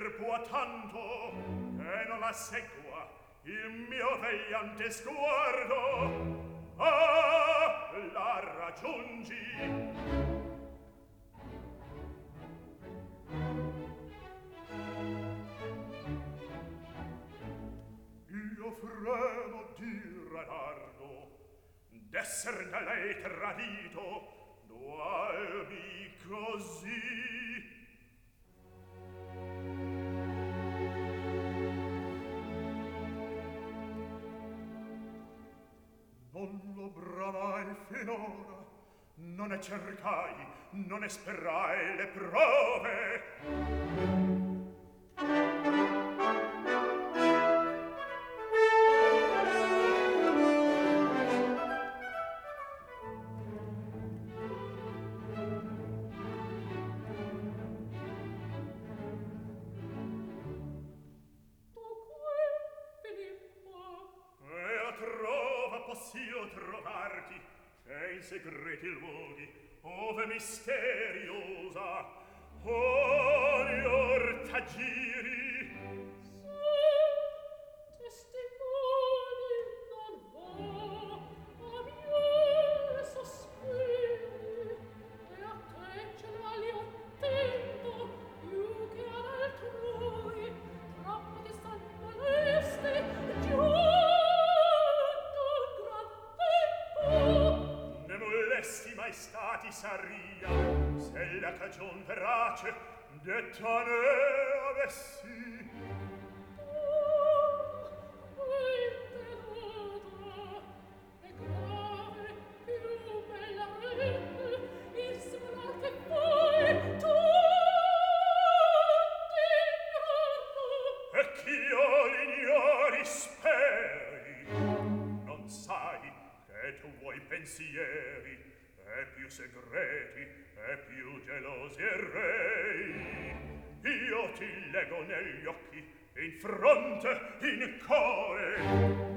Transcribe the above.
può tanto che non la segua il mio vegliante sguardo. Ah, la raggiungi. Io fremo di renardo d'esser da lei tradito, dualmi così. Non lo bramai finora, non ne cercai, non ne sperai le prove. Possio trovarti che in segreti luoghi ove misteriosa ogni ortagiri testimoni non va a miei sospiri e a te ce l'ali attento più che ad altrui troppo ti stan molesti giù. Ne mai stati saria se la cagion verace detta ne avessi. È grave, più bella rende il sembrar che poi tu t'ignorno. E ch'io l'ignori speri, non sai che tu vuoi pensieri e più segreti e più gelosi e rei. Io ti leggo negli occhi, in fronte, in core.